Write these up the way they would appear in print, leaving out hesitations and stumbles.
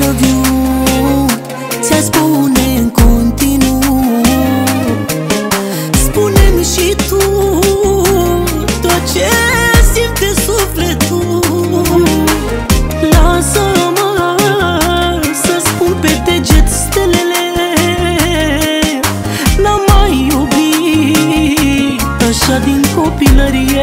love you ți-a spune în continuu. Spune-mi și tu tot ce simte sufletul. Lasă-mă să spun pe deget stelele. N-am mai iubit așa din copilărie.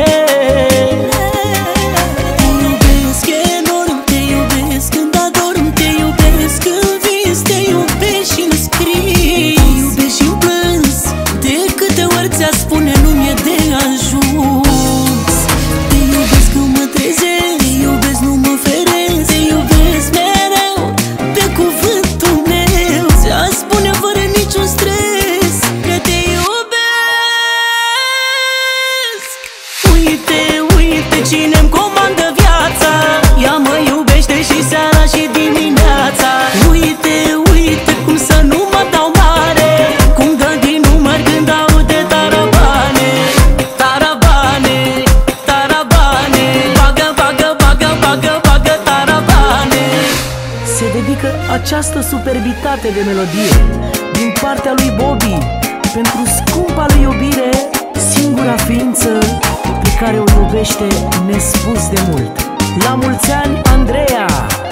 Spune nu mi-e de ajuns. Te iubesc când mă trezesc, te iubesc, nu mă feresc. Te iubesc mereu, pe cuvântul meu. Ți-a spune fără niciun stres că te iubesc. Uite, uite cine-mi comandă viața. Ea mă iubește și seara și dimineața. Uite, uite cum să nu mă dau mare, cum dă din număr când aude tarabane. Tarabane, tarabane, bagă, bagă, bagă, bagă, bagă tarabane. Se dedică această superbitate de melodie din partea lui Bobby pentru scumpa lui iubire, singura ființă pe care o iubește nespus de mult. La mulți ani, Andreea!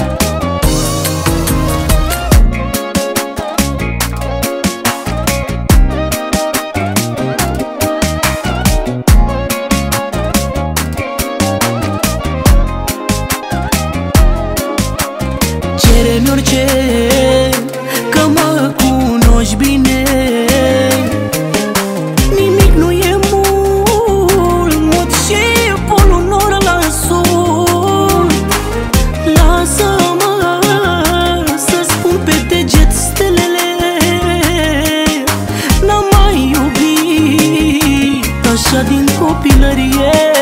Cere-mi orice, că mă cunoști bine. Nimic nu e mult, mut și polul nor la sud. Lasă-mă să spun pe deget stelele. N-am mai iubit așa din copilărie.